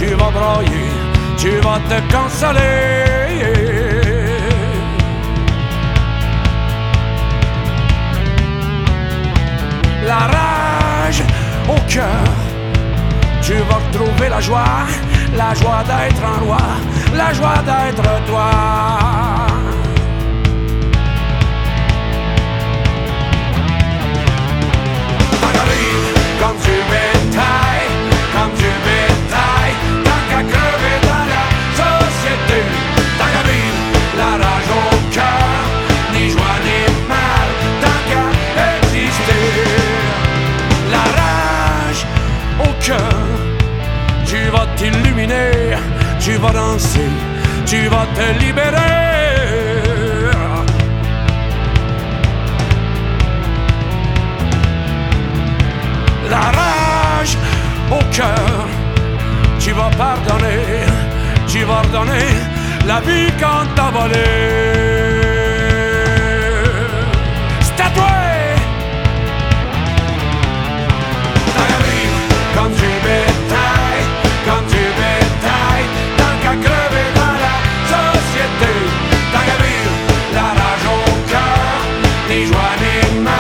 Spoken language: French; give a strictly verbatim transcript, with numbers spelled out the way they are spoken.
tu vas broyer, tu vas te consoler. La rage au cœur, tu vas retrouver la joie, la joie d'être en roi, la joie d'être toi. Comme du bétail, comme du bétail, tant qu'à crever dans la société, tant qu'à vivre la rage au cœur, ni joie ni mal, tant qu'à exister. La rage au cœur, tu vas t'illuminer, tu vas danser, tu vas te libérer. La rage au cœur, tu vas pardonner, tu vas redonner la vie qu'on t'a volée. C'est à toi! T'as qu'à vivre comme du bétail, comme du bétail, tant qu'à crever dans la société. T'as qu'à vivre la rage au cœur, ni joie ni mal.